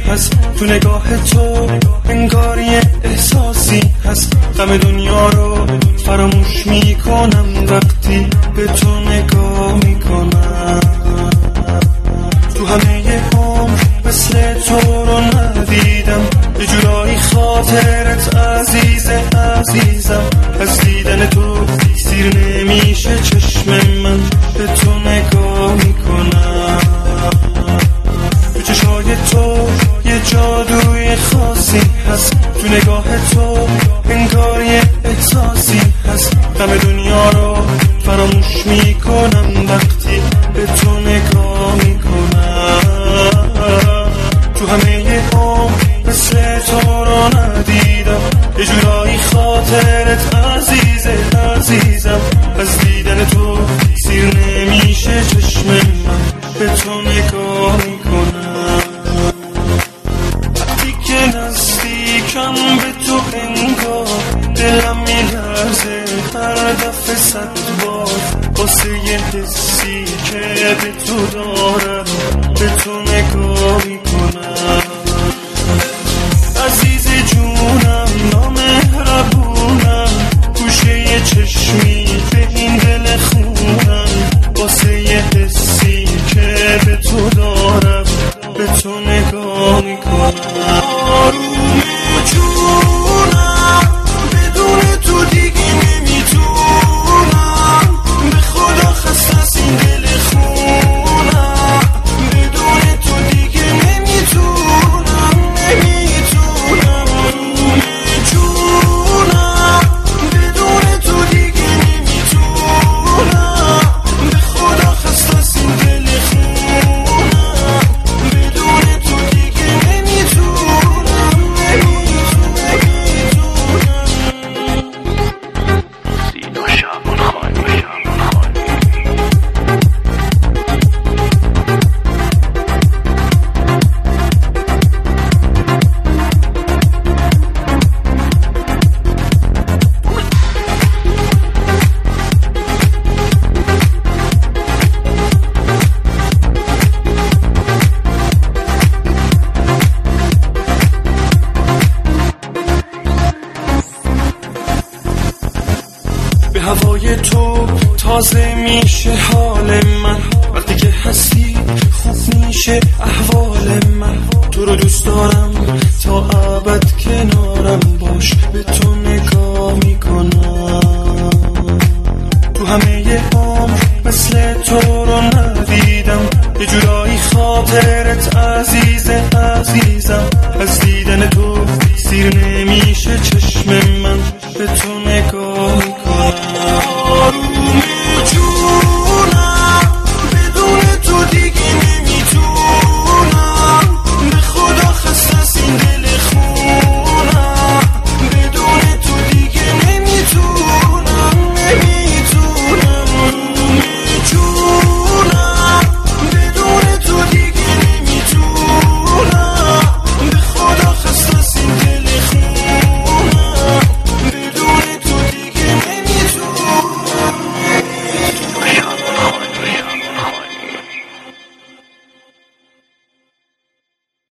هست، تو نگاه تو انگار یه احساسی هست. غم دنیا رو فراموش میکنم وقتی به تو نگاه میکنم. تو همه عمر مثل تو رو ندیدم، یه جورایی خاطرت عزیزه عزیزم. از دیدن تو سیر نمیشه چشم من، به تو نگاه میکنم. تو چشای تو یه جادوی خاصی هست، تو نگاه تو انگار یه احساسی هست. غم دنیا رو فراموش میکنم وقتی به تو نگاه میکنم. تو همه عمر مثل تو رو ندیدم، یه جورایی خاطرت عزیزه عزیزم. از دیدن تو سیر نمیشه چشم من، به تو نگاه میکنم. وقتی که نزدیکم به تو انگار دلم میلرزه هر دفعه 100 بار، واسه یه حسی که به تو دارم به تو نگاه میکنم. عزیز جونم نامهربونم، گوشه یه چشمی به این دل خونم، واسه یه حسی که به تو دارم به تو نگاه میکنم. آروم جونم بدون تو دیگه نمیتونم، به خدا خسته از این دل خونم، بدون تو دیگه نمیتونم نمیتونم. آروم جونم بدون تو دیگه نمیتونم، به خدا خسته از این دل خونم، بدون تو دیگه نمیتونم سینا شعبان خانی. به هوای تو تازه میشه حال من، وقتی که هستی خوب میشه احوال من. تو رو دوست دارم تا ابد کنار